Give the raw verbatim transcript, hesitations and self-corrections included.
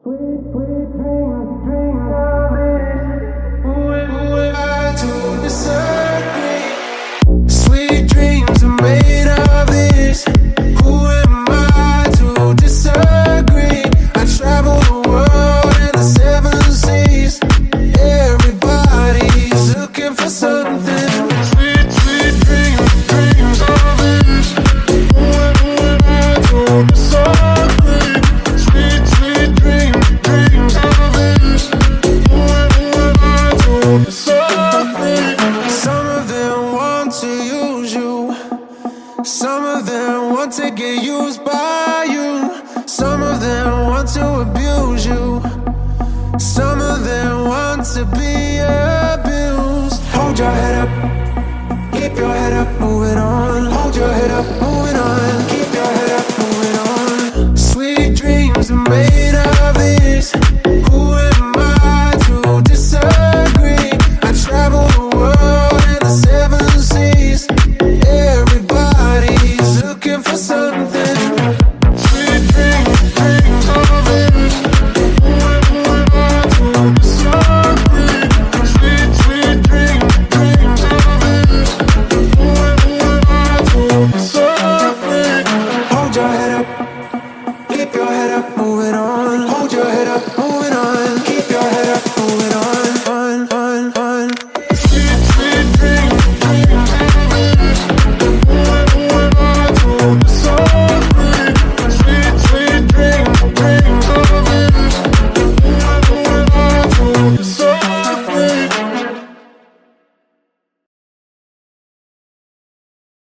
Sweet dreams are made of this. Who am I to disagree? I travel the world and the seven seas. Everybody's looking for something. Sweet, sweet dreams, dreams of this. Who am I to disagree? Sweet, sweet dreams, dreams of this. Who am I to disagree? Some of them want to use you. Some of them want to get used by you. Some of them want to abuse you. Some of them want to be abused. Hold your head up, keep your head up, move it on. Hold your head up,